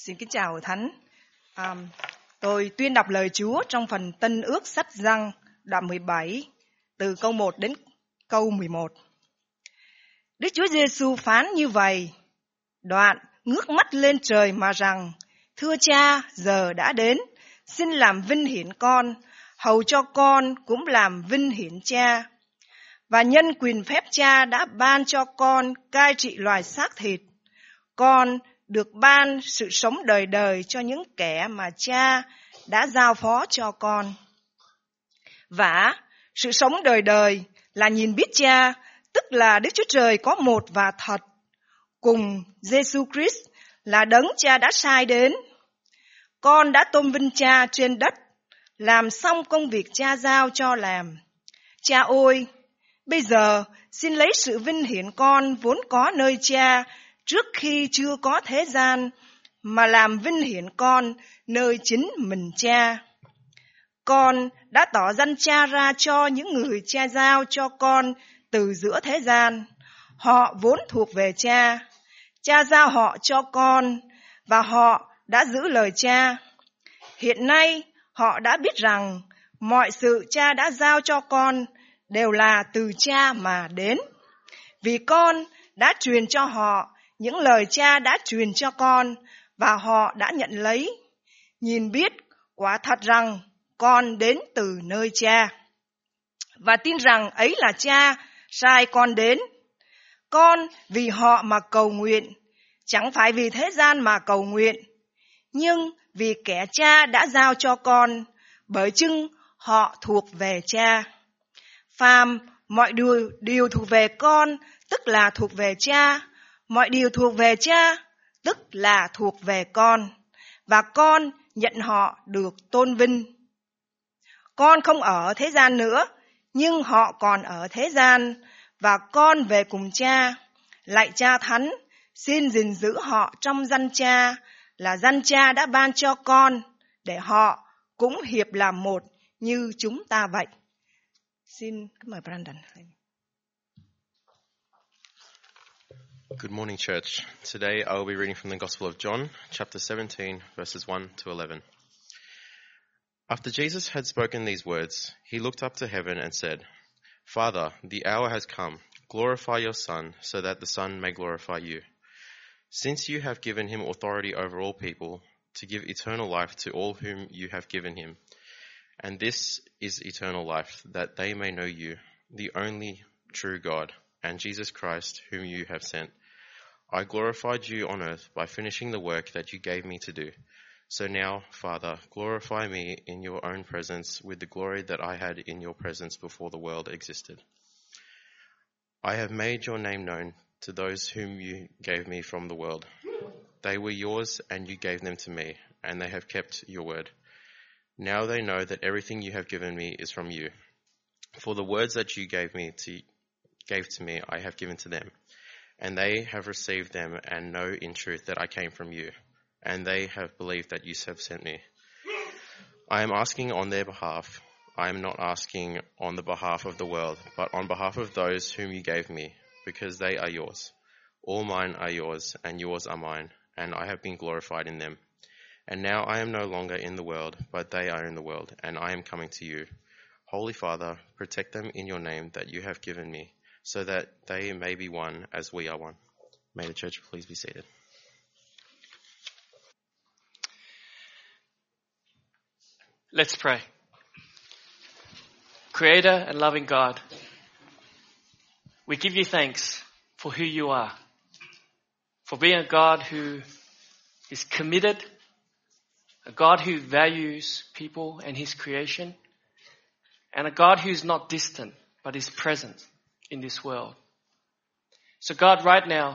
Xin kính chào Thánh. Tôi tuyên đọc lời Chúa trong phần Tân Ước sách Giăng đoạn 17 từ câu 1 đến câu 11. Đức Chúa Giêsu phán như vậy: Đoạn ngước mắt lên trời mà rằng: Thưa Cha, giờ đã đến, xin làm vinh hiển con, hầu cho con cũng làm vinh hiển Cha. Và nhân quyền phép Cha đã ban cho con cai trị loài xác thịt, con được ban sự sống đời đời cho những kẻ mà Cha đã giao phó cho con. Và sự sống đời đời là nhìn biết Cha, tức là Đức Chúa Trời có một và thật, cùng Giêsu Christ là đấng Cha đã sai đến. Con đã tôn vinh Cha trên đất, làm xong công việc Cha giao cho làm. Cha ơi, bây giờ xin lấy sự vinh hiển con vốn có nơi Cha trước khi chưa có thế gian, mà làm vinh hiển con nơi chính mình Cha. Con đã tỏ danh Cha ra cho những người Cha giao cho con từ giữa thế gian. Họ vốn thuộc về Cha. Cha giao họ cho con, và họ đã giữ lời Cha. Hiện nay họ đã biết rằng mọi sự Cha đã giao cho con đều là từ Cha mà đến. Vì con đã truyền cho họ những lời Cha đã truyền cho con, và họ đã nhận lấy, nhìn biết quả thật rằng con đến từ nơi Cha, và tin rằng ấy là Cha sai con đến. Con vì họ mà cầu nguyện, chẳng phải vì thế gian mà cầu nguyện, nhưng vì kẻ Cha đã giao cho con, bởi chưng họ thuộc về Cha. Phàm mọi điều thuộc về con, tức là thuộc về Cha. Mọi điều thuộc về Cha, tức là thuộc về con, và con nhận họ được tôn vinh. Con không ở thế gian nữa, nhưng họ còn ở thế gian, và con về cùng Cha. Lạy Cha Thánh, xin gìn giữ họ trong danh Cha, là danh Cha đã ban cho con, để họ cũng hiệp làm một như chúng ta vậy. Xin mời Brandon. Good morning, church. Today I will be reading from the Gospel of John, chapter 17, verses 1 to 11. After Jesus had spoken these words, he looked up to heaven and said, Father, the hour has come. Glorify your Son, so that the Son may glorify you. Since you have given him authority over all people, to give eternal life to all whom you have given him. And this is eternal life, that they may know you, the only true God, and Jesus Christ, whom you have sent. I glorified you on earth by finishing the work that you gave me to do. So now, Father, glorify me in your own presence with the glory that I had in your presence before the world existed. I have made your name known to those whom you gave me from the world. They were yours, and you gave them to me, and they have kept your word. Now they know that everything you have given me is from you. For the words that you gave to me, I have given to them. And they have received them and know in truth that I came from you, and they have believed that you have sent me. I am asking on their behalf. I am not asking on the behalf of the world, but on behalf of those whom you gave me, because they are yours. All mine are yours, and yours are mine, and I have been glorified in them. And now I am no longer in the world, but they are in the world, and I am coming to you. Holy Father, protect them in your name that you have given me, so that they may be one as we are one. May the church please be seated. Let's pray. Creator and loving God, we give you thanks for who you are, for being a God who is committed, a God who values people and his creation, and a God who's not distant but is present in this world. So God, right now,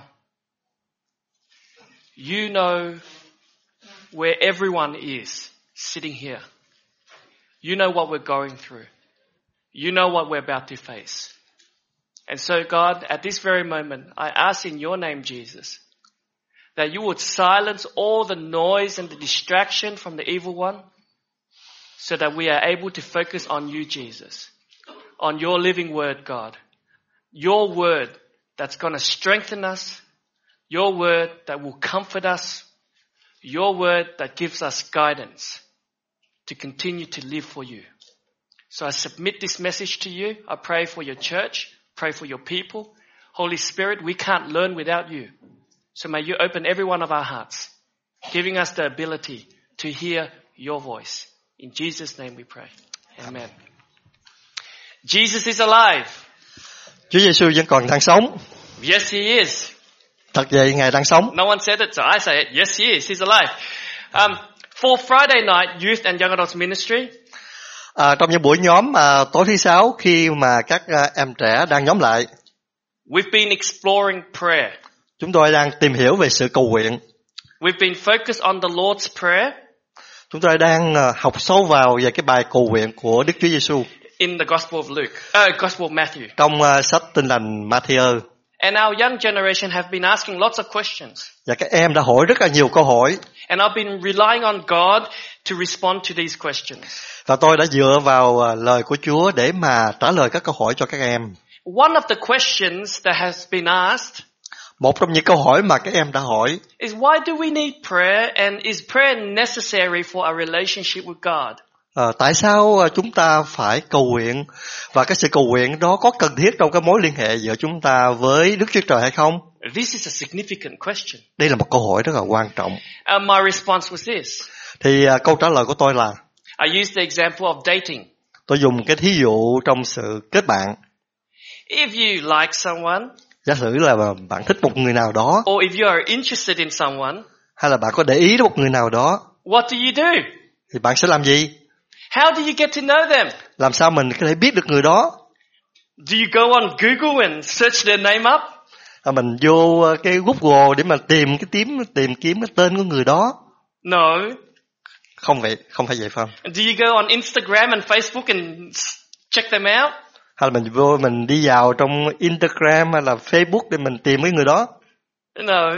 you know where everyone is sitting here. You know what we're going through. You know what we're about to face. And so God, at this very moment, I ask in your name, Jesus, that you would silence all the noise and the distraction from the evil one, so that we are able to focus on you, Jesus, on your living word, God. Your word that's going to strengthen us, your word that will comfort us, your word that gives us guidance to continue to live for you. So I submit this message to you. I pray for your church, pray for your people. Holy Spirit, we can't learn without you. So may you open every one of our hearts, giving us the ability to hear your voice. In Jesus' name we pray. Amen. Jesus is alive. Chúa Giêsu vẫn còn đang sống. Yes, he is. Thật vậy, Ngài đang sống. No one said it, so I say it. Yes, he is. He's alive. For Friday night Youth and Young Adults Ministry, Trong những buổi nhóm tối thứ Sáu, khi mà các em trẻ đang nhóm lại, we've been exploring prayer. chúng tôi đang tìm hiểu về sự cầu nguyện. We've been focused on the Lord's Prayer Chúng tôi đang học sâu vào về cái bài cầu nguyện của Đức Chúa Giêsu in the Gospel of Gospel of Matthew. trong sách Tin lành Matthew. And our young generation have been asking lots of questions. Và các em đã hỏi rất là nhiều câu hỏi. And I've been relying on God to respond to these questions. Và tôi đã dựa vào lời của Chúa để mà trả lời các câu hỏi cho các em. One of the questions that has been asked Một trong những câu hỏi mà các em đã hỏi is, why do we need prayer, and is prayer necessary for our relationship with God? Tại sao chúng ta phải cầu nguyện, và cái sự cầu nguyện đó có cần thiết trong cái mối liên hệ giữa chúng ta với Đức Chúa Trời hay không? This is a significant question. Đây là một câu hỏi rất là quan trọng. My response was this. Thì câu trả lời của tôi là, I used the example of dating. tôi dùng cái thí dụ trong sự kết bạn. If you like someone, Giả sử là bạn thích một người nào đó, or if you are interested in someone, hay là bạn có để ý đến một người nào đó, what do you do? thì bạn sẽ làm gì? How do you get to know them? Làm sao mình có thể biết được người đó? Do you go on Google and search their name up? Mình vô cái Google để mà tìm kiếm cái tên của người đó? No. Không phải vậy phải không? Do you go on Instagram and Facebook and check them out? Hay là mình đi vào trong Instagram hay là Facebook để mình tìm cái người đó? No.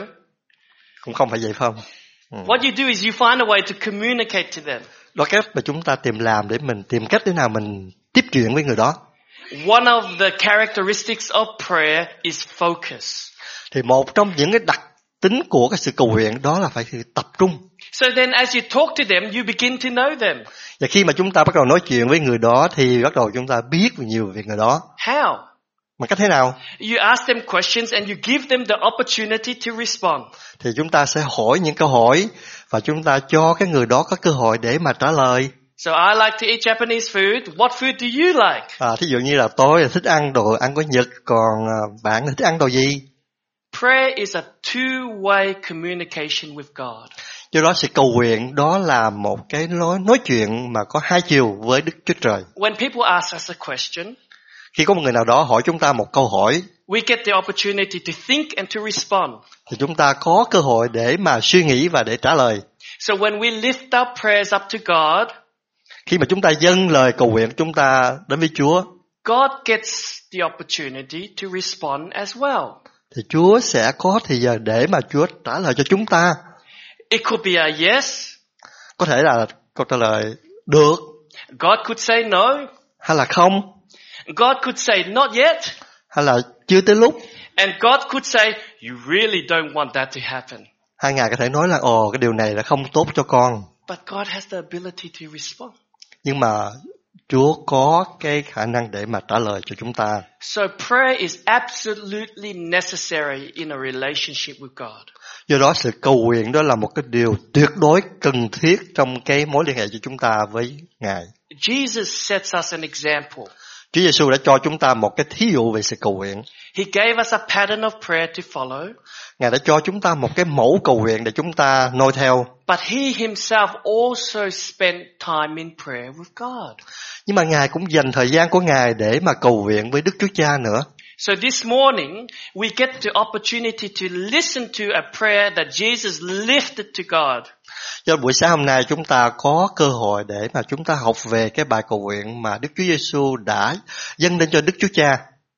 Không phải vậy phải không? What you do is you find a way to communicate to them. Đó cách mà chúng ta để mình tìm cách thế nào mình tiếp chuyện với người đó. One of the characteristics of prayer is focus. Thì một trong những cái đặc tính của cái sự cầu nguyện đó là phải tập trung. So then as you talk to them, you begin to know them. Và khi mà chúng ta bắt đầu nói chuyện với người đó thì bắt đầu chúng ta biết nhiều về người đó. How? Bằng cách thế nào? You ask them questions and you give them the opportunity to respond. Thì chúng ta sẽ hỏi những câu hỏi và chúng ta cho cái người đó có cơ hội để mà trả lời. So I like to eat Japanese food. What food do you like? Thí dụ như là tôi thích ăn đồ ăn của Nhật, còn bạn thích ăn đồ gì? Prayer is a two-way communication with God. Do đó sự cầu nguyện đó là một cái nói chuyện mà có hai chiều với Đức Chúa Trời. When people ask us a question, khi có một người nào đó hỏi chúng ta một câu hỏi, we get the opportunity to think and to respond. Thì chúng ta có cơ hội để mà suy nghĩ và để trả lời. So when we lift our prayers up to God, khi mà chúng ta dâng lời cầu nguyện chúng ta đến với Chúa, God gets the opportunity to respond as well. Thì Chúa sẽ có thời giờ để mà Chúa trả lời cho chúng ta. It could be a yes. Có thể là câu trả lời được. God could say no. Hay là không. God could say not yet. Hay là chưa tới lúc. And God could say, you really don't want that to happen. Hai Ngài có thể nói là cái điều này là không tốt cho con. But God has the ability to respond. Nhưng mà Chúa có cái khả năng để mà trả lời cho chúng ta. So prayer is absolutely necessary in a relationship with God. Do đó sự cầu nguyện đó là một cái điều tuyệt đối cần thiết trong cái mối liên hệ của chúng ta với Ngài. Jesus sets us an example. Chúa Giêsu đã cho chúng ta một cái thí dụ về sự cầu nguyện. He gave us a pattern of prayer to follow. Ngài đã cho chúng ta một cái mẫu cầu nguyện để chúng ta noi theo. But he himself also spent time in prayer with God. Nhưng mà Ngài cũng dành thời gian của Ngài để mà cầu nguyện với Đức Chúa Cha nữa. So this morning we get the opportunity to listen to a prayer that Jesus lifted to God. Cho buổi sáng hôm nay chúng ta có cơ hội để mà chúng ta học về cái bài cầu nguyện mà Đức Chúa Giêsu đã dâng lên cho Đức Chúa Cha.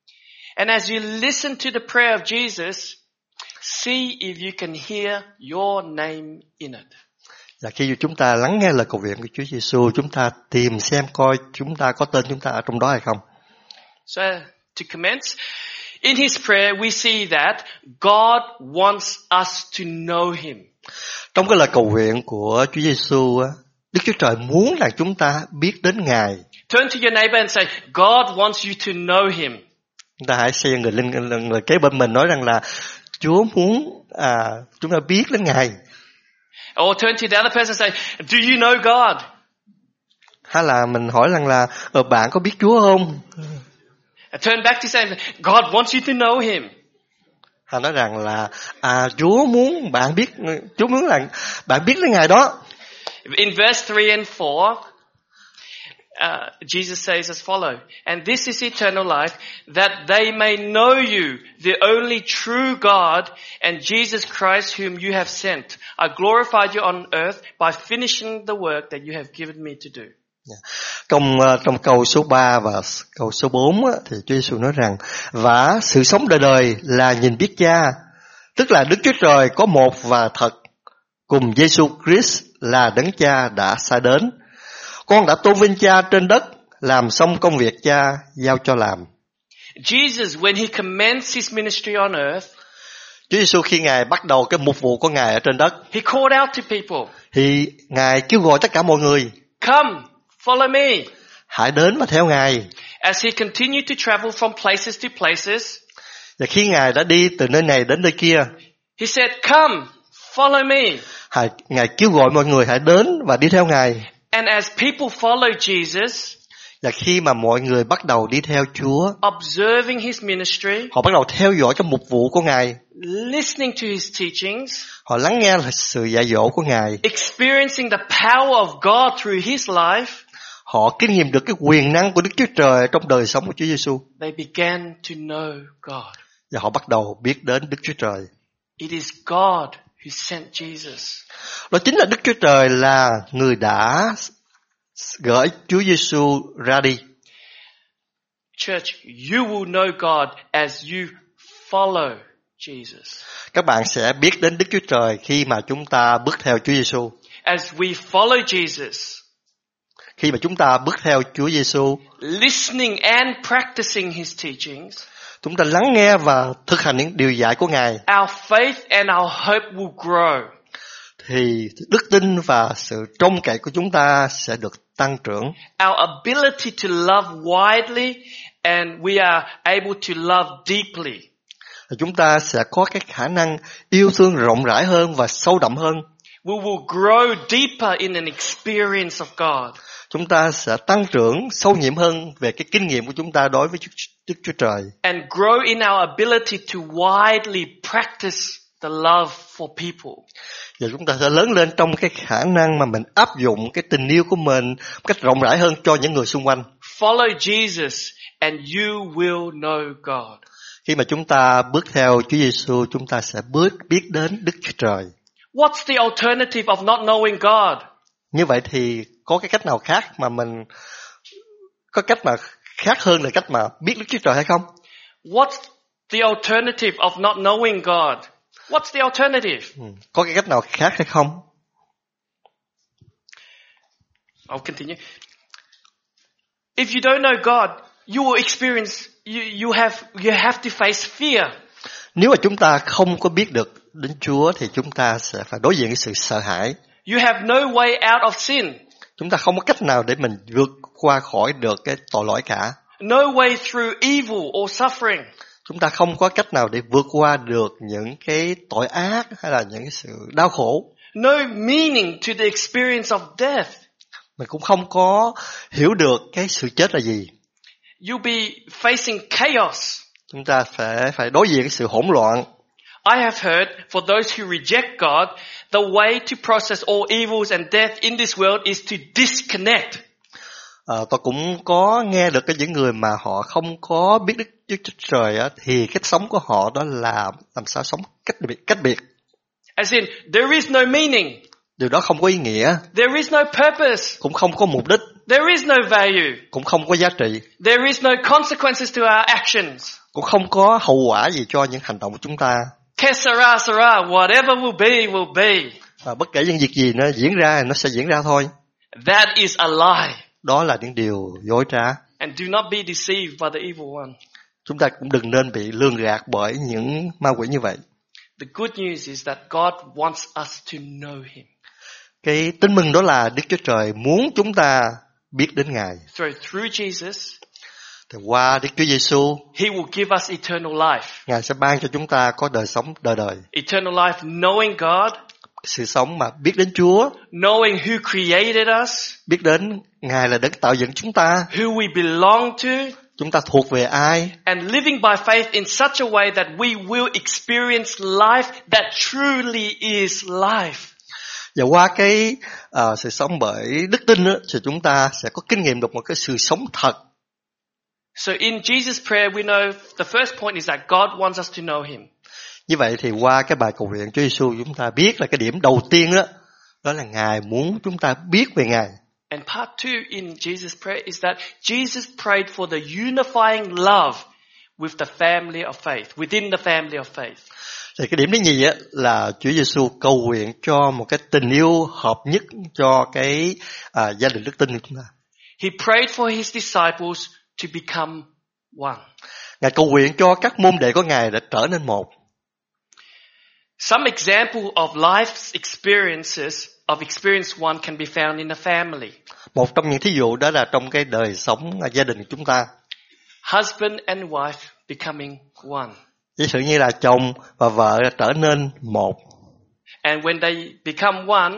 And as you listen to the prayer of Jesus, see if you can hear your name in it. Và khi chúng ta lắng nghe lời cầu nguyện của Chúa Giêsu, chúng ta tìm xem coi chúng ta có tên chúng ta ở trong đó hay không. So to commence, in his prayer we see that God wants us to know him. Trong cái lời cầu nguyện của Chúa Giêsu á, Đức Chúa Trời muốn là chúng ta biết đến Ngài. Turn to your neighbor and say, God wants you to know him. Chúng ta hãy xem người kế bên mình nói rằng là Chúa muốn chúng ta biết đến Ngài. Or turn to the other person and say, do you know God? Hay là mình hỏi rằng là bạn có biết Chúa không? Turn back to say, God wants you to know him. Hay nói rằng là Chúa muốn bạn biết, Chúa muốn là bạn biết đến Ngài đó. In verse 3 and 4, Jesus says as follow, and this is eternal life, that they may know you, the only true God, and Jesus Christ whom you have sent. I glorified you on earth by finishing the work that you have given me to do. Trong câu số 3 và câu số 4 á, thì Chúa Giêsu nói rằng và sự sống đời đời là nhìn biết Cha, tức là Đức Chúa Trời có một và thật, cùng Giêsu Christ là Đấng Cha đã sai đến. Con đã tôn vinh Cha trên đất, làm xong công việc Cha giao cho làm. Jesus, when he commenced his ministry on earth, Chúa Giêsu khi Ngài bắt đầu cái mục vụ của Ngài ở trên đất, he called out to people, thì Ngài kêu gọi tất cả mọi người, come, follow me. hãy đến và theo Ngài. As he continued to travel from places to places, Và khi Ngài đã đi từ nơi này đến nơi kia, he said, come, follow me. Ngài kêu gọi mọi người hãy đến và đi theo Ngài. And as people followed Jesus, Và khi mà mọi người bắt đầu đi theo Chúa, observing his ministry, họ bắt đầu theo dõi cái mục vụ của Ngài, listening to his teachings, họ lắng nghe sự dạy dỗ của Ngài, experiencing the power of God through his life, họ kinh nghiệm được cái quyền năng của Đức Chúa Trời trong đời sống của Chúa Giêsu, they began to know God. và họ bắt đầu biết đến Đức Chúa Trời. It is God who sent Jesus. Đó chính là Đức Chúa Trời là người đã gửi Chúa Giêsu ra đi. Church, you will know God as you follow Jesus. Các bạn sẽ biết đến Đức Chúa Trời khi mà chúng ta bước theo Chúa Giêsu. As we follow Jesus, Khi mà chúng ta bước theo Chúa Giêsu, listening and practicing his teachings, chúng ta lắng nghe và thực hành những điều dạy của Ngài, our faith and our hope will grow. thì đức tin và sự trông cậy của chúng ta sẽ được tăng trưởng. Our ability to love widely and we are able to love deeply. Chúng ta sẽ có cái khả năng yêu thương rộng rãi hơn và sâu đậm hơn. We will grow deeper in an experience of God. Chúng ta sẽ tăng trưởng sâu nhiệm hơn về cái kinh nghiệm của chúng ta đối với Đức Chúa Trời. And grow in our ability to widely practice the love for people. Và chúng ta sẽ lớn lên trong cái khả năng mà mình áp dụng cái tình yêu của mình một cách rộng rãi hơn cho những người xung quanh. Follow Jesus and you will know God. Khi mà chúng ta bước theo Chúa Giêsu, chúng ta sẽ biết đến Đức Chúa Trời. What's the alternative of not knowing God? Như vậy thì có cái cách nào khác mà mình có cách mà khác hơn là cách mà biết Đức Chúa Trời hay không? What's the alternative of not knowing God? What's the alternative? Có cái cách nào khác hay không? I'll continue. If you don't know God, you will experience you have to face fear. Nếu mà chúng ta không có biết được đến Chúa thì chúng ta sẽ phải đối diện với sự sợ hãi. You have no way out of sin. Chúng ta không có cách nào để mình vượt qua khỏi được cái tội lỗi cả. No way through evil or suffering. Chúng ta không có cách nào để vượt qua được những cái tội ác hay là những cái sự đau khổ. No meaning to the experience of death. Mình cũng không có hiểu được cái sự chết là gì. You'll be facing chaos. Chúng ta phải đối diện với sự hỗn loạn. I have heard for those who reject God, the way to process all evils and death in this world is to disconnect. Tôi cũng có nghe được cái những người mà họ không có biết Đức Chúa Trời á, thì cách sống của họ đó là làm sao sống cách biệt. As in, there is no meaning. Điều đó không có ý nghĩa. There is no purpose. Cũng không có mục đích. There is no value. Cũng không có giá trị. There is no consequences to our actions. Cũng không có hậu quả gì cho những hành động của chúng ta. Que sera, sera. Whatever will be, will be. Và bất kể những việc gì nó diễn ra, nó sẽ diễn ra thôi. That is a lie. Đó là những điều dối trá. And do not be deceived by the evil one. Chúng ta cũng đừng nên bị lường gạt bởi những ma quỷ như vậy. The good news is that God wants us to know Him. Cái tin mừng đó là Đức Chúa Trời muốn chúng ta biết đến Ngài. So through Jesus, Thì qua Đức Chúa Giêsu, He will give us eternal life. Ngài sẽ ban cho chúng ta có đời sống đời đời. Eternal life knowing God, Sự sống mà biết đến Chúa, knowing who created us, biết đến Ngài là đấng tạo dựng chúng ta, who we belong to, chúng ta thuộc về ai, and living by faith in such a way that we will experience life that truly is life. và qua cái sự sống bởi đức tin đó, thì chúng ta sẽ có kinh nghiệm được một cái sự sống thật. So in Jesus' prayer, we know the first point is that God wants us to know Him. Như vậy thì qua cái bài cầu nguyện Chúa Giêsu chúng ta biết là cái điểm đầu tiên đó, đó là Ngài muốn chúng ta biết về Ngài. And part 2 in Jesus' prayer is that Jesus prayed for the unifying love with the family of faith, within the family of faith. Thì cái điểm thứ nhì á là Chúa Giêsu cầu nguyện cho một cái tình yêu hợp nhất cho cái gia đình đức tin của chúng ta. He prayed for His disciples to become one. Ngài cầu nguyện cho các môn đệ của Ngài để trở nên một. Some example of life's experiences of experience one can be found in a family. Một trong những thí dụ đó là trong cái đời sống gia đình của chúng ta. Husband and wife becoming one. Ví dụ như là chồng và vợ trở nên một. And when they become one,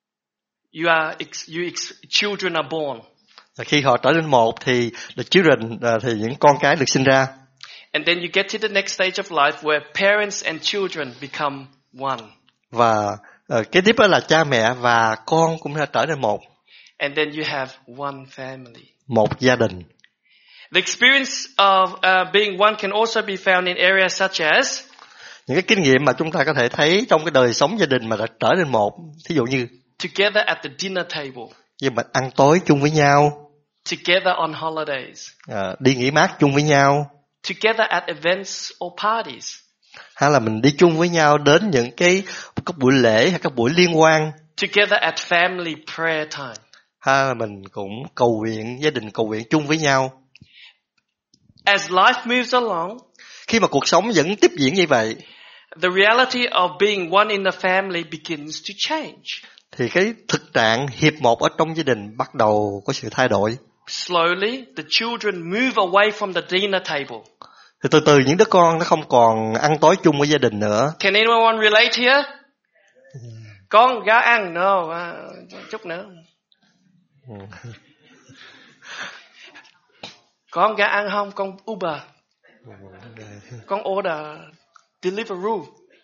children are born. Và khi họ trở nên một thì the children thì những con cái được sinh ra. And then you get to the next stage of life where parents and children become one. Và kế tiếp đó là cha mẹ và con cũng đã trở nên một. And then you have one family. Một gia đình. The experience of being one can also be found in areas such as những cái kinh nghiệm mà chúng ta có thể thấy trong cái đời sống gia đình mà đã trở nên một. Thí dụ như together at the dinner table, như mình ăn tối chung với nhau, together on holidays, đi nghỉ mát chung với nhau, together at events or parties, hay là mình đi chung với nhau đến những các buổi lễ hay các buổi liên hoan, together at family prayer time, hay là mình cũng cầu nguyện, gia đình cầu nguyện chung với nhau. As life moves along, khi mà cuộc sống vẫn tiếp diễn như vậy, the reality of being one in the family begins to change. Thì cái thực trạng hiệp một ở trong gia đình bắt đầu có sự thay đổi. Slowly, the children move away from the dinner table. Thì từ từ những đứa con nó không còn ăn tối chung với gia đình nữa. Can anyone relate here? Con gái ăn, no, chút nữa. Con gái ăn không? Con Uber. Con order Deliveroo.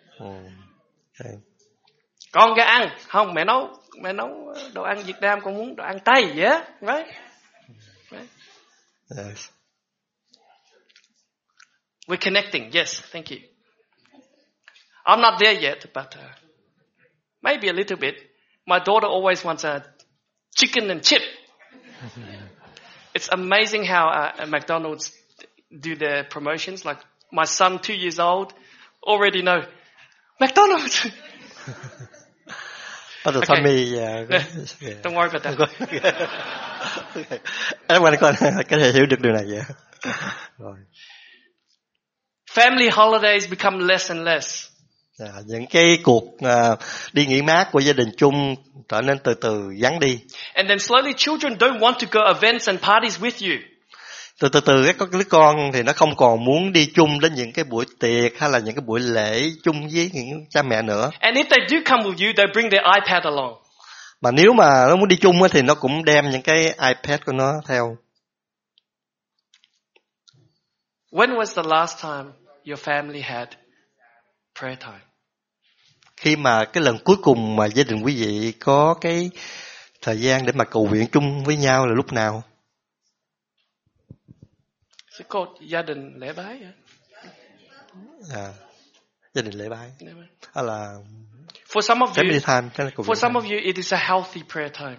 Con gái ăn không? Mẹ nấu đồ ăn Việt Nam, con muốn đồ ăn Tây, yeah, right? Yes. We're connecting. Yes, thank you. I'm not there yet, but maybe a little bit. My daughter always wants a chicken and chip. It's amazing how McDonald's do their promotions. Like my son, 2 years old, already know McDonald's. Okay. Tommy, yeah. Don't worry about that. Everyone có thể hiểu được điều này vậy. Rồi. Family holidays become less and less. Những cái cuộc đi nghỉ mát của gia đình chung trở nên từ từ vắng đi. And then slowly children don't want to go events and parties with you. Từ từ các đứa con thì nó không còn muốn đi chung đến những cái buổi tiệc hay là những cái buổi lễ chung với những cha mẹ nữa. And if they do come with you, they bring their iPad along. Mà nếu mà nó muốn đi chung thì nó cũng đem những cái iPad của nó theo. When was the last time your family had prayer time? Khi mà cái lần cuối cùng mà gia đình quý vị có cái thời gian để mà cầu nguyện chung với nhau là lúc nào? Có gia đình lễ bái hả? Gia đình lễ bái. Hay là for some of family time, for some of you it is a healthy prayer time.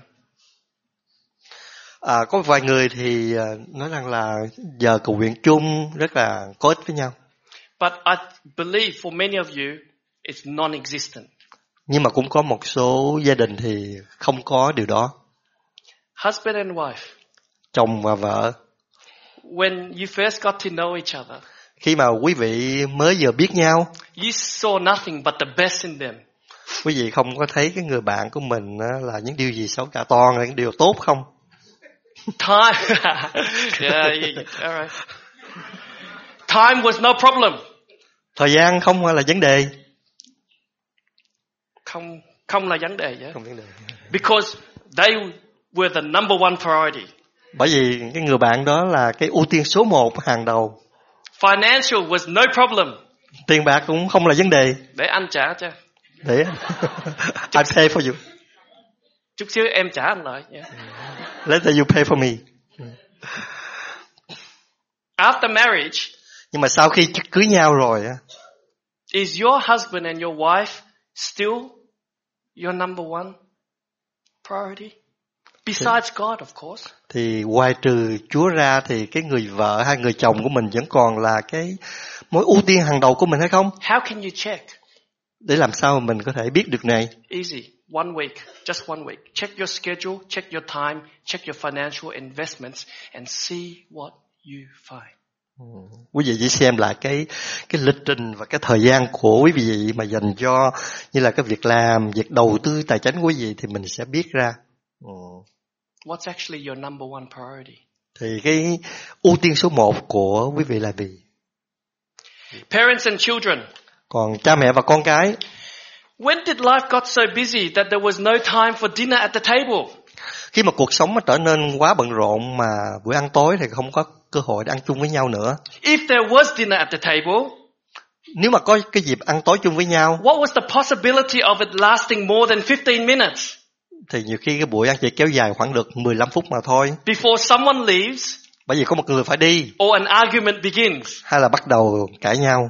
Có vài người thì nói rằng là giờ cầu nguyện chung rất là có ích với nhau. But I believe for many of you it's non-existent. Nhưng mà cũng có một số gia đình thì không có điều đó. Husband and wife. Chồng và vợ. When you first got to know each other. Khi mà quý vị mới vừa biết nhau, you saw nothing but the best in them. quý vị không có thấy cái người bạn của mình là những điều gì xấu cả, toàn là những điều tốt không? Time, all right. Time was no problem. Thời gian không phải là vấn đề. Không là vấn đề chứ. Không vấn đề. Because they were the number one priority. Bởi vì cái người bạn đó là cái ưu tiên số 1 hàng đầu. Financial was no problem. Tiền bạc cũng không là vấn đề. Để anh trả cho. Để I pay for you. Chút xíu em trả anh lại. Yeah. Later you pay for me. After marriage, nhưng mà sau khi cưới nhau rồi, is your husband and your wife still your number one priority? Besides God, of course. Thì ngoài trừ Chúa ra thì cái người vợ hay người chồng của mình vẫn còn là cái mối ưu tiên hàng đầu của mình hay không? How can you check? Để làm sao mình có thể biết được này? Easy. One week. Just one week. Check your schedule, check your time, check your financial investments and see what you find. Quý vị chỉ xem lại cái lịch trình và cái thời gian của quý vị mà dành cho như là cái việc làm, việc đầu tư tài chính của quý vị thì mình sẽ biết ra. What's actually your number one priority? Thì cái ưu tiên số 1 của quý vị là gì? Parents and children. Còn cha mẹ và con cái. When did life got so busy that there was no time for dinner at the table? Khi mà cuộc sống nó trở nên quá bận rộn mà bữa ăn tối thì không có cơ hội để ăn chung với nhau nữa. If there was dinner at the table, nếu mà có cái dịp ăn tối chung với nhau, what was the possibility of it lasting more than 15 minutes? Thì nhiều khi cái buổi ăn chỉ kéo dài khoảng được 15 phút mà thôi. Before someone leaves, bởi vì có một người phải đi, or an argument begins. Hay là bắt đầu cãi nhau.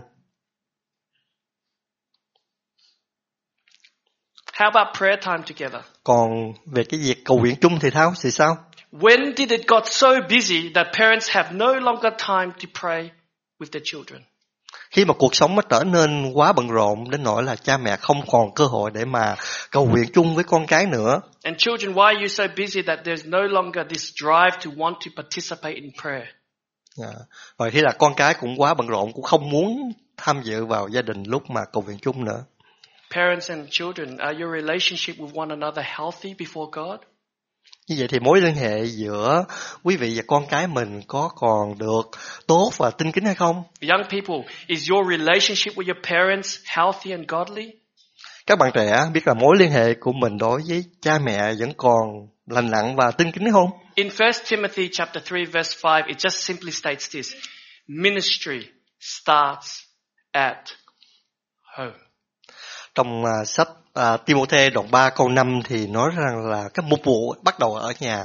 How about prayer time together? Còn về cái việc cầu nguyện chung thì sao? When did it got so busy that parents have no longer time to pray with their children? Khi mà cuộc sống nó trở nên quá bận rộn đến nỗi là cha mẹ không còn cơ hội để mà cầu nguyện chung với con cái nữa. And children, why are you so busy that there's no longer this drive to want to participate in prayer? Rồi khi là con cái cũng quá bận rộn, cũng không muốn tham dự vào gia đình lúc mà cầu nguyện chung nữa. Parents and children, are your relationship with one another healthy before God? Như vậy thì mối liên hệ giữa quý vị và con cái mình có còn được tốt và tinh kính hay không? Young people, is your relationship with your parents healthy and godly? Các bạn trẻ biết là mối liên hệ của mình đối với cha mẹ vẫn còn lành lặn và tinh kính hay không? In 1 Timothy chapter 3 verse 5, it just simply states this: ministry starts at home. Trong sách Timôthê đoạn 3 câu 5 thì nói rằng là cái mục vụ bắt đầu ở nhà.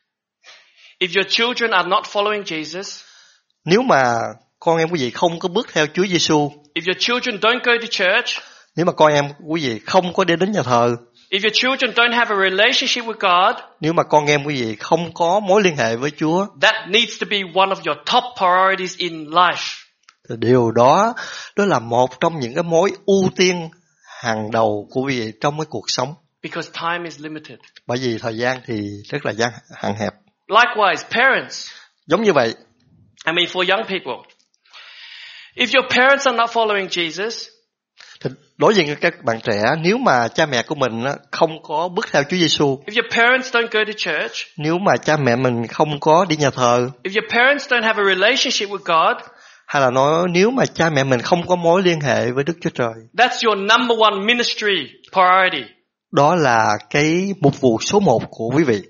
If your children are not following Jesus, nếu mà con em quý vị không có bước theo Chúa Giêsu, if your children don't go to church, nếu mà con em quý vị không có đi đến nhà thờ, if your children don't have a relationship with God, nếu mà con em quý vị không có mối liên hệ với Chúa, that needs to be one of your top priorities in life. Thì điều đó là một trong những cái mối ưu tiên hàng đầu của quý vị trong cái cuộc sống. Because time is limited. Bởi vì thời gian thì rất là hạn hẹp. Likewise, parents. Giống như vậy. I mean, for young people, if your parents are not following Jesus, thì đối với các bạn trẻ, nếu mà cha mẹ của mình không có bước theo Chúa Giêsu, if your parents don't go to church, nếu mà cha mẹ mình không có đi nhà thờ, if your parents don't have a relationship with God, hay là nói nếu mà cha mẹ mình không có mối liên hệ với Đức Chúa Trời, that's your number one ministry priority. Đó là cái mục vụ số 1 của quý vị.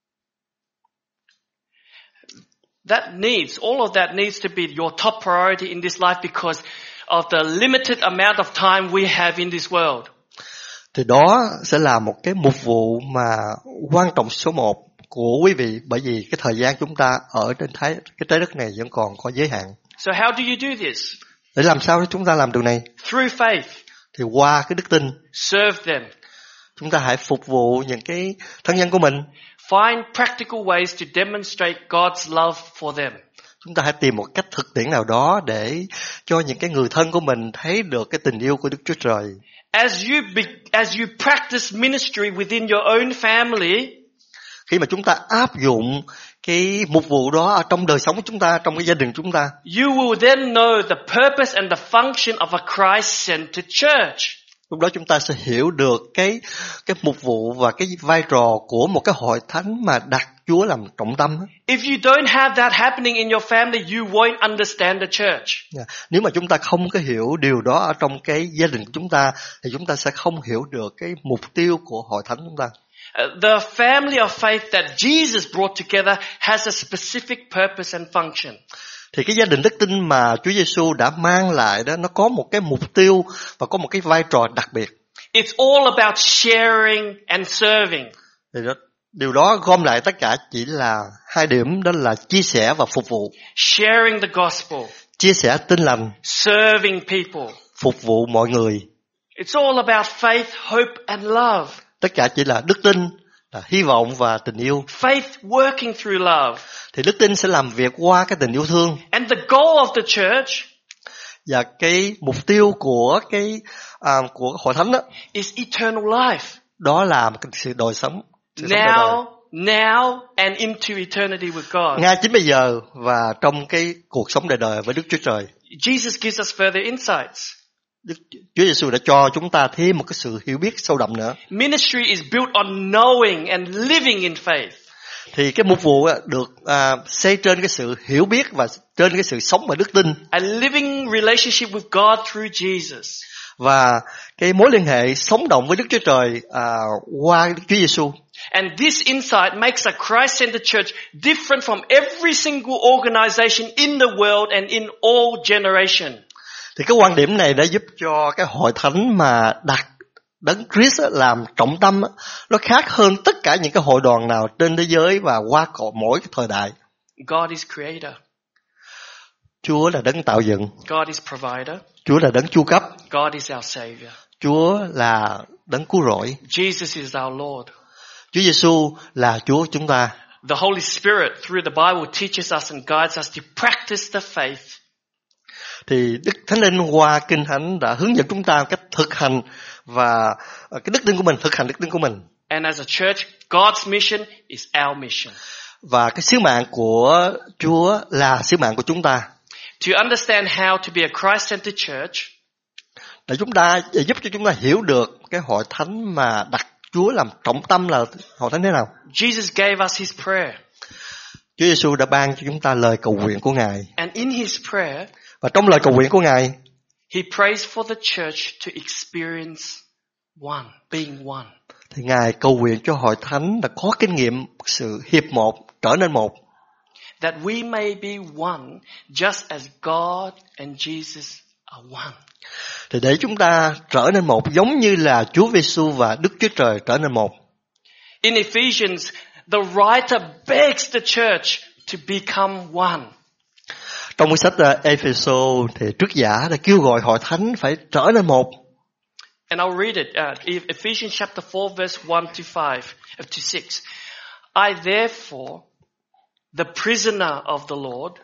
All of that needs to be your top priority in this life because of the limited amount of time we have in this world. Thì đó sẽ là một cái mục vụ mà quan trọng số 1 của quý vị, bởi vì cái thời gian chúng ta ở trên cái trái đất này vẫn còn có giới hạn. So how do you do this? Để làm sao chúng ta làm điều này? Through faith. Thì qua cái đức tin. Serve them. Chúng ta hãy phục vụ những cái thân nhân của mình. Find practical ways to demonstrate God's love for them. Chúng ta hãy tìm một cách thực tiễn nào đó để cho những cái người thân của mình thấy được cái tình yêu của Đức Chúa Trời. As you practice ministry within your own family, khi mà chúng ta áp dụng cái mục vụ đó ở trong đời sống của chúng ta, trong cái gia đình chúng ta. You will then know the purpose and the function of a Christ-centered church. Lúc đó chúng ta sẽ hiểu được cái mục vụ và cái vai trò của một cái hội thánh mà đặt Chúa làm trọng tâm. If you don't have that happening in your family, you won't understand the church. Nếu mà chúng ta không có hiểu điều đó ở trong cái gia đình của chúng ta, thì chúng ta sẽ không hiểu được cái mục tiêu của hội thánh chúng ta. The family of faith that Jesus brought together has a specific purpose and function. Thì cái gia đình đức tin mà Chúa Giêsu đã mang lại đó, nó có một cái mục tiêu và có một cái vai trò đặc biệt. It's all about sharing and serving. Thì điều đó gom lại tất cả chỉ là hai điểm, đó là chia sẻ và phục vụ. Sharing the gospel. Chia sẻ tin lành. Serving people. Phục vụ mọi người. It's all about faith, hope and love. Tất cả chỉ là đức tin, là hy vọng và tình yêu. Faith working through love. Thì đức tin sẽ làm việc qua cái tình yêu thương. And the goal of the church, và cái mục tiêu của của hội thánh đó, is eternal life. Đó là một cái sự đời sống. Now and into eternity with God. Ngay chính bây giờ và trong cái cuộc sống đời đời với Đức Chúa Trời. Jesus gives us further insights. Chúa Giêsu đã cho chúng ta thêm một cái sự hiểu biết sâu đậm nữa. Ministry is built on knowing and living in faith. Thì cái mục vụ được xây trên cái sự hiểu biết và trên cái sự sống và đức tin. A living relationship with God through Jesus. Và cái mối liên hệ sống động với Đức Chúa Trời qua Đức Chúa Giêsu. And this insight makes a Christ-centered church different from every single organization in the world and in all generations. Thì cái quan điểm này đã giúp cho cái hội thánh mà đặt Đấng Christ làm trọng tâm, nó khác hơn tất cả những cái hội đoàn nào trên thế giới và qua mỗi cái thời đại. God is creator. Chúa là Đấng tạo dựng. God is provider. Chúa là Đấng chu cấp. God is our savior. Chúa là Đấng cứu rỗi. Jesus is our Lord. Chúa Giêsu là Chúa chúng ta. The Holy Spirit through the Bible teaches us and guides us to practice the faith. Thì Đức Thánh Linh qua Kinh Thánh đã hướng dẫn chúng ta cách thực hành và cái đức tin của mình, thực hành đức tin của mình. And as a church, God's mission is our mission. Và cái sứ mạng của Chúa là sứ mạng của chúng ta. To understand how to be a Christ-centered church, để giúp cho chúng ta hiểu được cái hội thánh mà đặt Chúa làm trọng tâm là hội thánh thế nào. Jesus gave us his prayer. Chúa Giêsu đã ban cho chúng ta lời cầu nguyện của Ngài. And in his prayer, và trong lời cầu nguyện của Ngài, he prays for the church to experience one, being one. Thì Ngài cầu nguyện cho hội thánh là có kinh nghiệm sự hiệp một, trở nên một. That we may be one just as God and Jesus are one. Thì để chúng ta trở nên một giống như là Chúa Giêsu và Đức Chúa Trời trở nên một. In Ephesians, the writer begs the church to become one. Trong cuốn sách Ephesos thì trức giả đã kêu gọi hội thánh phải trở nên một. And I'll read it. Ephesians chapter 4 verse 1 to 6. I therefore, the prisoner of the Lord,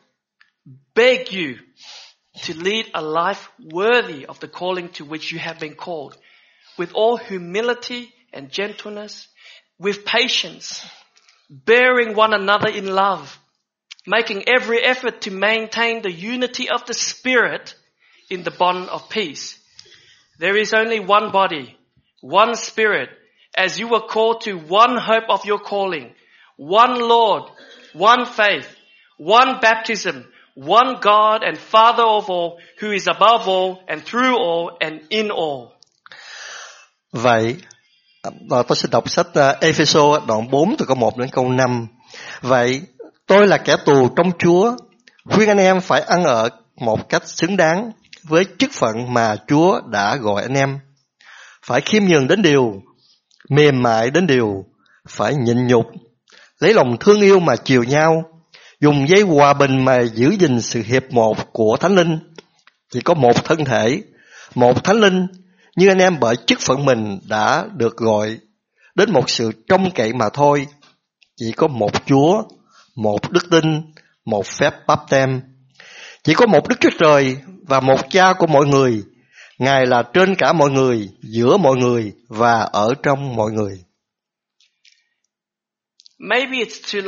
beg you to lead a life worthy of the calling to which you have been called, with all humility and gentleness, with patience, bearing one another in love, making every effort to maintain the unity of the Spirit in the bond of peace. There is only one body, one Spirit, as you were called to one hope of your calling, one Lord, one faith, one baptism, one God and Father of all, who is above all and through all and in all. Vậy, tôi sẽ đọc sách Ephesos đoạn 4 từ câu 1 đến câu 5. Vậy, tôi là kẻ tù trong Chúa, khuyên anh em phải ăn ở một cách xứng đáng với chức phận mà Chúa đã gọi anh em. Phải khiêm nhường đến điều, mềm mại đến điều, phải nhịn nhục, lấy lòng thương yêu mà chiều nhau, dùng dây hòa bình mà giữ gìn sự hiệp một của Thánh Linh. Chỉ có một thân thể, một Thánh Linh, như anh em bởi chức phận mình đã được gọi đến một sự trông cậy mà thôi. Chỉ có một Chúa, một đức tin, một phép báp têm. Chỉ có một Đức Chúa Trời và một Cha của mọi người. Ngài là trên cả mọi người, giữa mọi người và ở trong mọi người. Maybe it's too late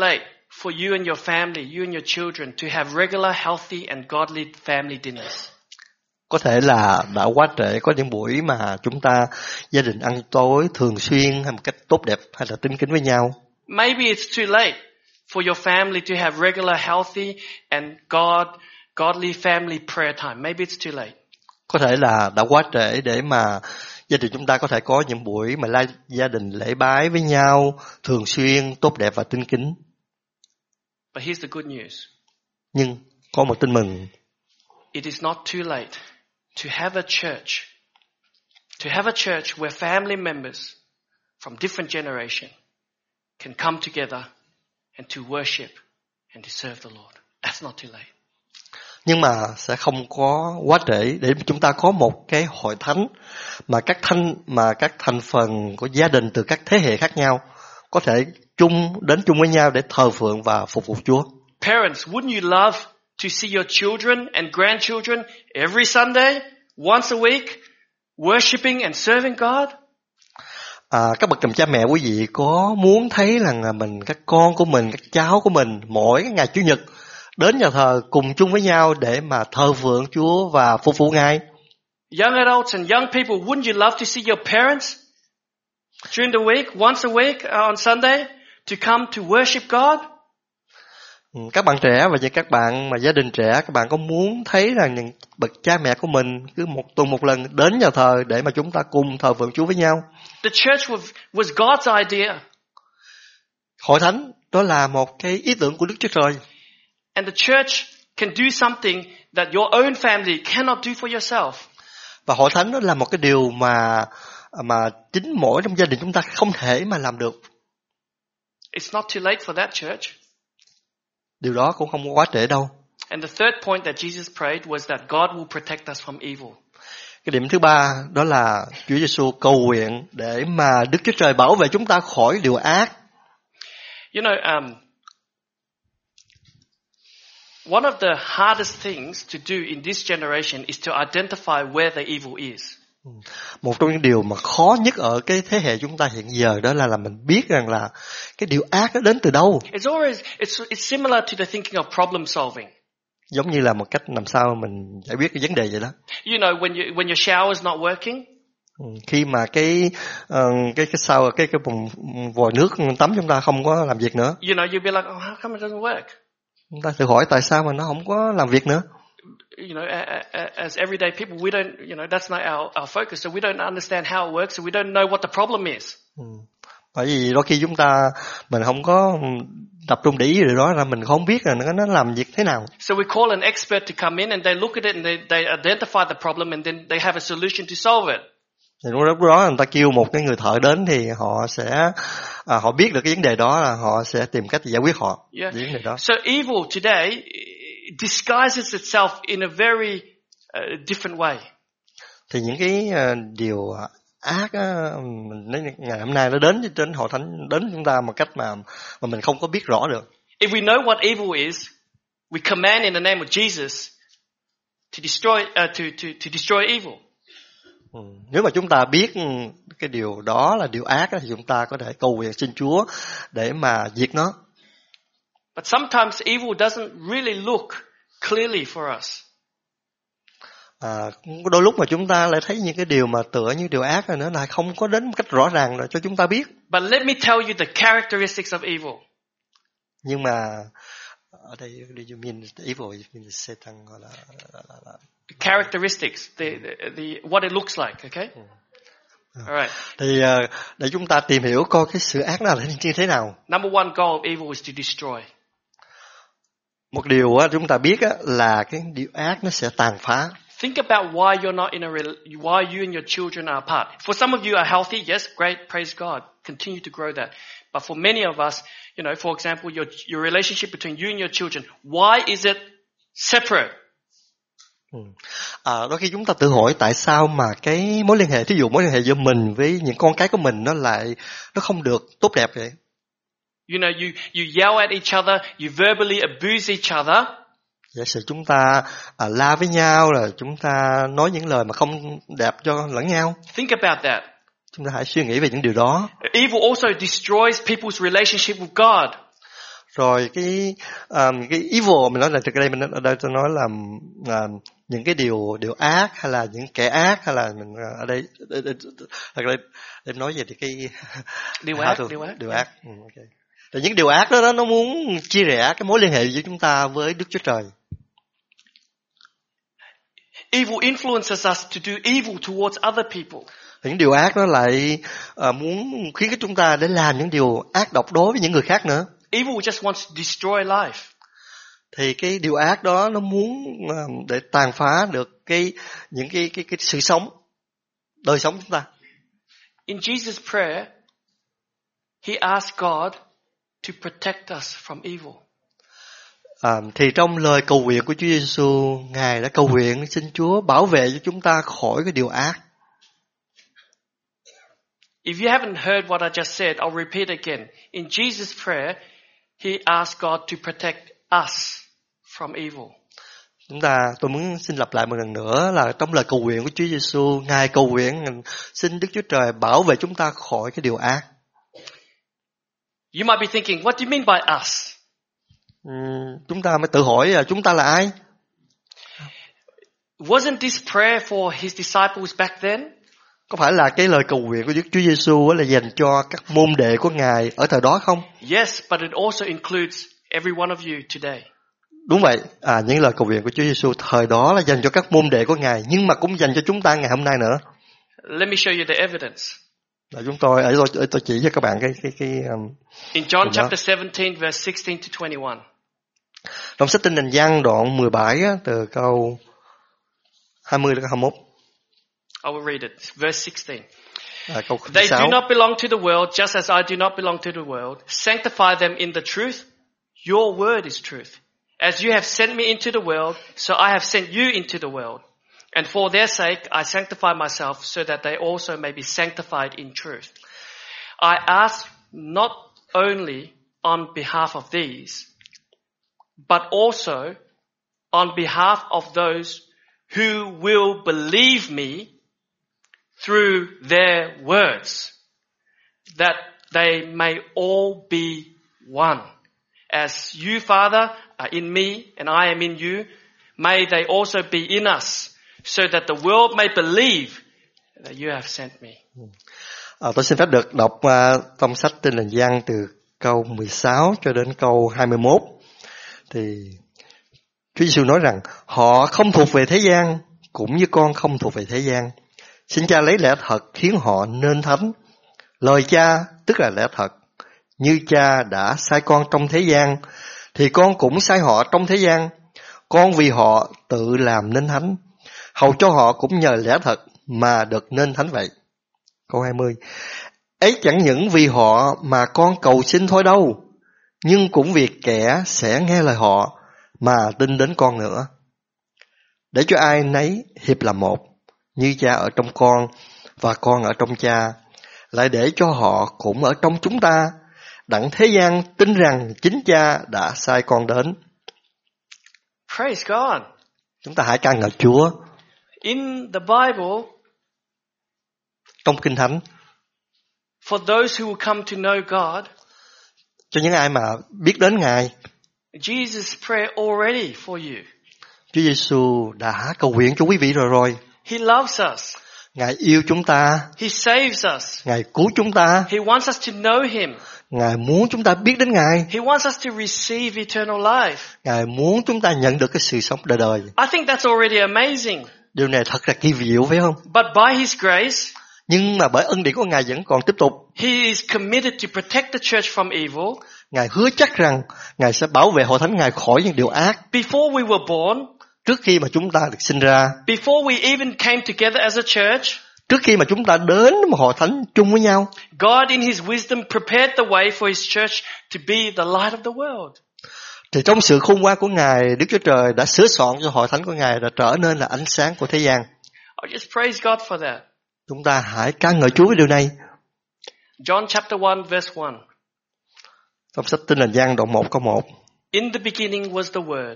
for you and your family, you and your children to have regular, healthy and godly family dinners. Có thể là đã quá trễ, có những buổi mà chúng ta gia đình ăn tối thường xuyên hay một cách tốt đẹp hay là tín kính với nhau. Maybe it's too late for your family to have regular, healthy and godly family prayer time. Maybe it's too late. Có thể là đã quá trễ để mà gia đình chúng ta có thể có những buổi mà gia đình lễ bái với nhau thường xuyên, tốt đẹp và tín kính. But here's the good news. Nhưng có một tin mừng. It is not too late to have a church. To have a church where family members from different generation can come together and to worship and to serve the Lord. That's not too late. Nhưng mà sẽ không có quá trễ để chúng ta có một cái hội thánh mà các thành phần của gia đình từ các thế hệ khác nhau có thể đến chung với nhau để thờ phượng và phục vụ Chúa. Parents, wouldn't you love to see your children and grandchildren every Sunday, once a week, worshiping and serving God? Các bậc làm cha mẹ quý vị có muốn thấy rằng các con của mình, các cháu của mình mỗi ngày Chủ nhật đến nhà thờ cùng chung với nhau để mà thờ phượng Chúa và phục vụ Ngài? Young adults and young people, wouldn't you love to see your parents during the week, once a week on Sunday, to come to worship God? Các bạn trẻ và những các bạn mà gia đình trẻ, các bạn có muốn thấy rằng những bậc cha mẹ của mình cứ một tuần một lần đến nhà thờ để mà chúng ta cùng thờ phượng Chúa với nhau? The church was God's idea. Hội thánh đó là một cái ý tưởng của Đức Chúa Trời. And the church can do something that your own family cannot do for yourself. Và hội thánh đó là một cái điều mà chính mỗi trong gia đình chúng ta không thể mà làm được. It's not too late for that church. Điều đó cũng không quá trễ đâu. And the third point that Jesus prayed was that God will protect us from evil. Cái điểm thứ ba đó là Chúa Giêsu cầu nguyện để mà Đức Chúa Trời bảo vệ chúng ta khỏi điều ác. You know, one of the hardest things to do in this generation is to identify where the evil is. Một trong những điều mà khó nhất ở cái thế hệ chúng ta hiện giờ đó là mình biết rằng là cái điều ác nó đến từ đâu. It's similar to the thinking of problem solving. Giống như là một cách làm sao mình giải quyết cái vấn đề vậy đó. You know, when your shower is not working. Khi mà cái vùng vòi nước tắm chúng ta không có làm việc nữa. You know, you'll be like, oh, how come it doesn't work? Chúng ta tự hỏi tại sao mà nó không có làm việc nữa. You know, as everyday people, we don't, you know, that's not our focus, so we don't understand how it works, so we don't know what the problem is. Bởi vì đôi khi mình không có tập trung để ý điều đó, là mình không biết là nó làm việc thế nào. So we call an expert to come in and they look at it and they identify the problem and then they have a solution to solve it. Thì lúc đó người ta kêu một cái người thợ đến thì họ biết được cái vấn đề đó, là họ sẽ tìm cách giải quyết vấn đề đó. So evil today disguises itself in a very different way. Thì những cái điều ác ngày hôm nay nó đến hội thánh, đến chúng ta một cách mà mình không có biết rõ được. If we know what evil is, we command in the name of Jesus to destroy evil. Nếu mà chúng ta biết cái điều đó là điều ác thì chúng ta có thể cầu nguyện xin Chúa để mà diệt nó. But sometimes evil doesn't really look clearly for us. Đôi lúc mà chúng ta lại thấy những cái điều mà tựa như điều ác rồi nữa là không có đến một cách rõ ràng rồi cho chúng ta biết. But let me tell you the characteristics of evil. Nhưng mà ở đây do you mean the evil, you mean the Satan gọi là characteristics, the what it looks like, okay? All right. Thì để chúng ta tìm hiểu coi cái sự ác nó là như thế nào. Number one goal of evil is to destroy. Một điều chúng ta biết là cái điều ác nó sẽ tàn phá. Think about why you're not why you and your children are apart. For some of you are healthy, yes, great, praise God. Continue to grow that. But for many of us, you know, for example, your relationship between you and your children, why is it separate? Đôi khi chúng ta tự hỏi tại sao mà cái mối liên hệ, thí dụ mối liên hệ giữa mình với những con cái của mình nó không được tốt đẹp vậy. You know, you yell at each other, you verbally abuse each other. Giả sử chúng ta la với nhau, là chúng ta nói những lời mà không đẹp cho lẫn nhau. Think about that. Chúng ta hãy suy nghĩ về những điều đó. Evil also destroys people's relationship with God. Rồi cái evil mình nói là từ đây mình ở đây tôi nói là những cái điều ác hay là những kẻ ác hay là mình ở đây em nói về thì cái Điều how ác, to- điều ác. điều ác. Okay. Thì những điều ác đó nó muốn chia rẽ cái mối liên hệ giữa chúng ta với Đức Chúa Trời. Evil influences us to do evil towards other people. Những điều ác đó lại muốn khiến chúng ta để làm những điều ác độc đối với những người khác nữa. Evil just wants to destroy life. Thì cái điều ác đó nó muốn để tàn phá được những cái sự sống, đời sống chúng ta. In Jesus' prayer, he asked God to protect us from evil. Thì trong lời cầu nguyện của Chúa Giêsu, Ngài đã cầu nguyện xin Chúa bảo vệ cho chúng ta khỏi cái điều ác. If you haven't heard what I just said, I'll repeat again. In Jesus' prayer, he asked God to protect us from evil. Tôi muốn xin lặp lại một lần nữa là trong lời cầu nguyện của Chúa Giêsu, Ngài cầu nguyện xin Đức Chúa Trời bảo vệ chúng ta khỏi cái điều ác. You might be thinking, what do you mean by us? Chúng ta mới tự hỏi là chúng ta là ai? Wasn't this prayer for his disciples back then? Có phải là cái lời cầu nguyện của Đức Chúa Giêsu là dành cho các môn đệ của Ngài ở thời đó không? Yes, but it also includes every one of you today. Đúng vậy. Những lời cầu nguyện của Chúa Giêsu thời đó là dành cho các môn đệ của Ngài, nhưng mà cũng dành cho chúng ta ngày hôm nay nữa. Let me show you the evidence. Là tôi chỉ cho các bạn In John chapter 17, verse 16 to 21. Trong sách Tin Lành Giăng đoạn 17 từ câu 20 đến 21. I will read it. Verse 16. Câu They 6. do not belong to the world, just as I do not belong to the world. Sanctify them in the truth. Your word is truth. As you have sent me into the world, so I have sent you into the world. And for their sake, I sanctify myself so that they also may be sanctified in truth. I ask not only on behalf of these, but also on behalf of those who will believe me through their words, that they may all be one. As you, Father, are in me and I am in you, may they also be in us, so that the world may believe that you have sent me. Tôi xin phép được đọc trong sách Tin Lành Giăng từ câu 16 cho đến câu 21. Thì Chúa Giêsu nói rằng họ không thuộc về thế gian, cũng như con không thuộc về thế gian. Xin Cha lấy lẽ thật khiến họ nên thánh. Lời Cha tức là lẽ thật. Như Cha đã sai con trong thế gian, thì con cũng sai họ trong thế gian. Con vì họ tự làm nên thánh, hầu cho họ cũng nhờ lẽ thật mà được nên thánh vậy. Câu 20. Ấy chẳng những vì họ mà con cầu xin thôi đâu, nhưng cũng vì kẻ sẽ nghe lời họ mà tin đến con nữa. Để cho ai nấy hiệp làm một, như Cha ở trong con và con ở trong Cha, lại để cho họ cũng ở trong chúng ta, đặng thế gian tin rằng chính Cha đã sai con đến. Praise God. Chúng ta hãy ca ngợi Chúa. In the Bible, Trong Kinh Thánh, for those who will come to know God, cho những ai mà biết đến Ngài, Jesus' prayer already for you. Chúa Giêsu đã cầu nguyện cho quý vị rồi. He loves us. Ngài yêu chúng ta, He saves us. Ngài cứu chúng ta, He wants us to know Him. Ngài muốn chúng ta biết đến Ngài, He wants us to receive eternal life. Ngài muốn chúng ta nhận được cái sự sống đời đời. I think that's already amazing. Điều này thật là kỳ diệu phải không? But by His grace, Nhưng mà bởi ân điển của Ngài vẫn còn tiếp tục. He is committed to protect the church from evil. Ngài hứa chắc rằng Ngài sẽ bảo vệ hội thánh Ngài khỏi những điều ác. Before we were born, Trước khi mà chúng ta được sinh ra, before we even came together as a church, trước khi mà chúng ta đến một hội thánh chung với nhau, God in His wisdom prepared the way for His church to be the light of the world. thì trong sự khôn ngoan của Ngài, Đức Chúa Trời đã sửa soạn cho hội thánh của Ngài đã trở nên là ánh sáng của thế gian. I just praise God for that. Chúng ta hãy ca ngợi Chúa với điều này. John chapter 1 verse 1. Trong sách Tin Lành Giăng đoạn 1 câu 1. In the beginning was the Word,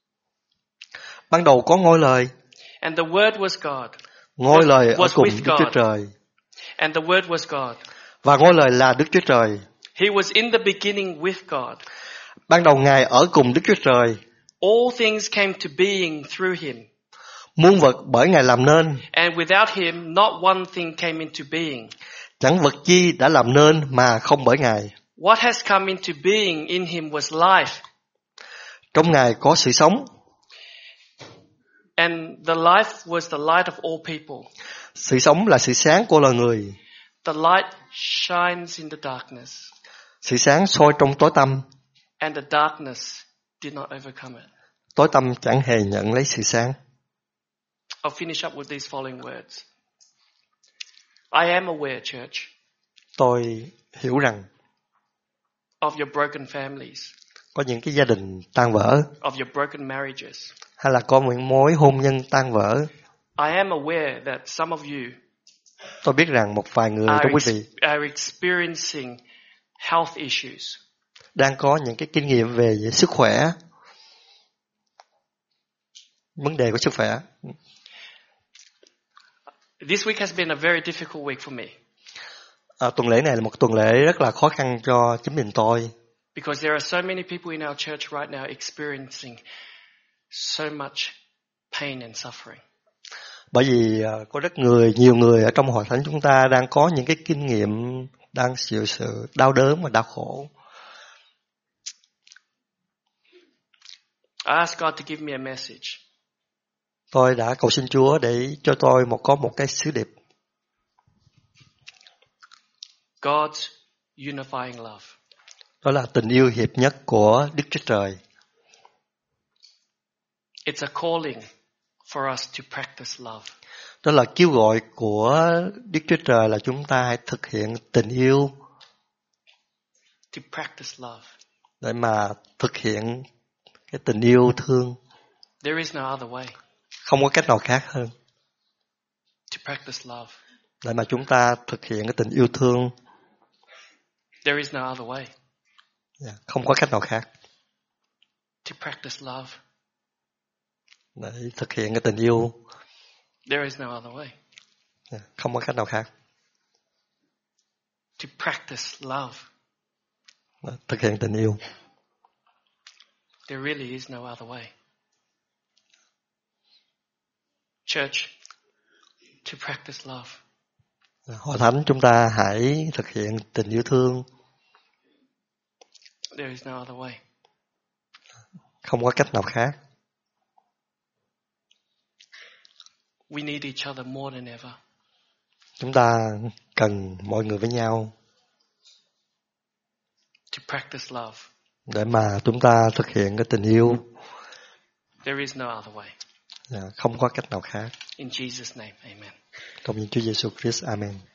Ban đầu có ngôi lời, and the Word was God, ngôi lời ở was cùng with Đức Chúa God. Trời, and the Word was God. và ngôi lời là Đức Chúa Trời. He was in the beginning with God. Ban đầu Ngài ở cùng Đức Chúa Trời, All things came to being through him. muôn vật bởi Ngài làm nên, And without him, not one thing came into being. chẳng vật chi đã làm nên mà không bởi Ngài. What has come into being in him was life. Trong Ngài có sự sống, And the life was the light of all people. sự sống là sự sáng của loài người. The light shines in the darkness, Sự sáng soi trong tối tăm, and the darkness did not overcome it. tối tăm chẳng hề nhận lấy sự sáng. I'll finish up with these following words. I am aware, church, Tôi hiểu rằng of your broken families, có những cái gia đình tan vỡ, of your broken marriages. hay là có những mối hôn nhân tan vỡ. I am aware that some of you Tôi biết rằng một vài người trong quý vị are experiencing health issues. đang có những cái kinh nghiệm về sức khỏe, vấn đề của sức khỏe. This week has been a very difficult week for me Tuần lễ này là một tuần lễ rất là khó khăn cho chính mình tôi. because there are so many people in our church right now experiencing so much pain and suffering. Bởi vì có nhiều người ở trong hội thánh chúng ta đang có những cái kinh nghiệm, đang chịu sự đau đớn và đau khổ. I asked God to give me a message. Tôi đã cầu xin Chúa để cho tôi có một cái sứ điệp. God's unifying love. Đó là tình yêu hiệp nhất của Đức Chúa Trời. It's a calling for us to practice love. Đó là kêu gọi của Đức Chúa Trời là chúng ta hãy thực hiện tình yêu, To practice love. để mà thực hiện cái tình yêu thương. There is no other way Không có cách nào khác hơn to practice love. để mà chúng ta thực hiện cái tình yêu thương. There is no other way Không có cách nào khác to practice love. để thực hiện cái tình yêu. There is no other way Không có cách nào khác to practice love. để thực hiện tình yêu. There really is no other way. Church, to practice love. Hội thánh chúng ta hãy thực hiện tình yêu thương. There is no other way. Không có cách nào khác. We need each other more than ever. Chúng ta cần mọi người với nhau To practice love. để mà chúng ta thực hiện cái tình yêu. There is no other way. Không có cách nào khác. In Jesus' name, amen. Trong danh Chúa Giêsu Christ, amen.